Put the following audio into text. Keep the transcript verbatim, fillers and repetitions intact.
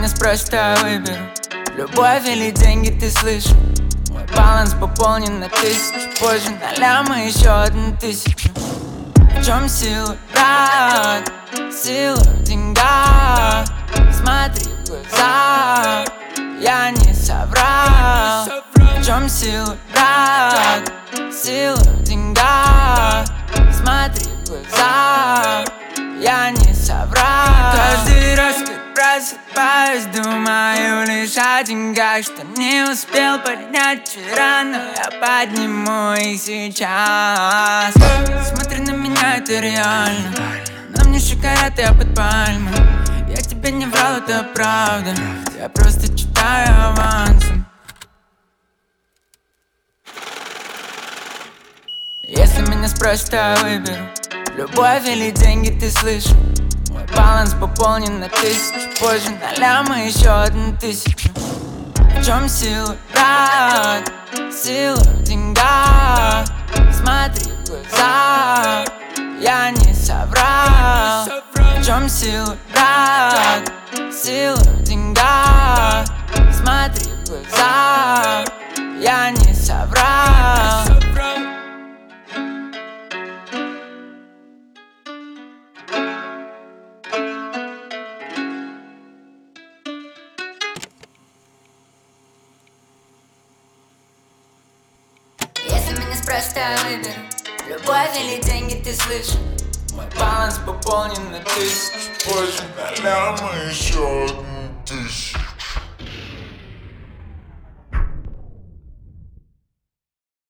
меня спросят, я выберу любовь или деньги, ты слышишь? Мой баланс пополнен на тысячу. Позже на лямы еще одну тысячу. В чем сила, брат? Сила в деньгах. Смотри в глаза, я не соврал. В чем сила, брат? Сила в деньгах. Смотри в глаза, я не соврал. Каждый раз, как просыпаюсь, думаю лишь о деньгах, что не успел поднять вчера, но я подниму их сейчас. Смотри на меня, это реально. На мне шоколад, я под пальмой. Я тебе не врал, это правда. Я просто читаю авансом. Если меня спросят, я выберу любовь или деньги, ты слышишь? Мой баланс пополнен на тысячу. Позже на лямы еще одну тысячу. В чем сила, брат? Сила в деньгах. Смотри в глаза, я не соврал. В чем сила, брат? Сила в деньгах. Смотри в глаза, я не соврал. Если меня спросят, я выберу любовь или деньги, ты слышишь? Мой баланс пополнен на тысячу. Позже на лямы еще одну.